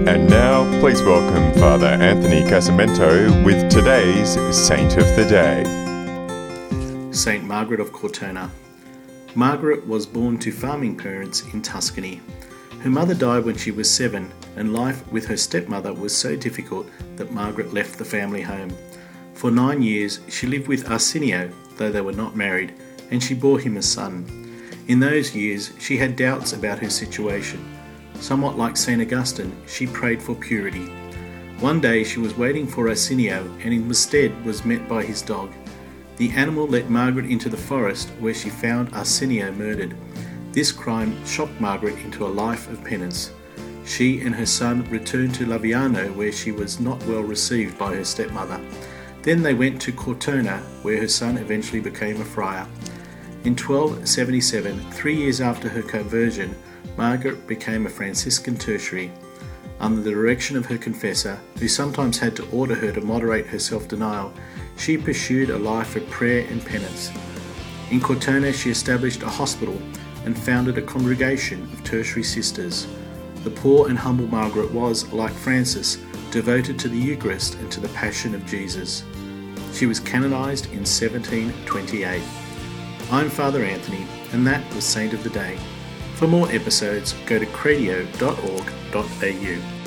And now, please welcome Father Anthony Casamento with today's Saint of the Day. Saint Margaret of Cortona. Margaret was born to farming parents in Tuscany. Her mother died when she was 7, and life with her stepmother was so difficult that Margaret left the family home. For 9 years, she lived with Arsenio, though they were not married, and she bore him a son. In those years, she had doubts about her situation. Somewhat like St. Augustine, she prayed for purity. One day she was waiting for Arsenio and instead was met by his dog. The animal led Margaret into the forest where she found Arsenio murdered. This crime shocked Margaret into a life of penance. She and her son returned to Laviano where she was not well received by her stepmother. Then they went to Cortona where her son eventually became a friar. In 1277, 3 years after her conversion, Margaret became a Franciscan tertiary. Under the direction of her confessor, who sometimes had to order her to moderate her self-denial, she pursued a life of prayer and penance. In Cortona, she established a hospital and founded a congregation of tertiary sisters. The poor and humble Margaret was, like Francis, devoted to the Eucharist and to the Passion of Jesus. She was canonized in 1728. I'm Father Anthony, and that was Saint of the Day. For more episodes, go to cradio.org.au.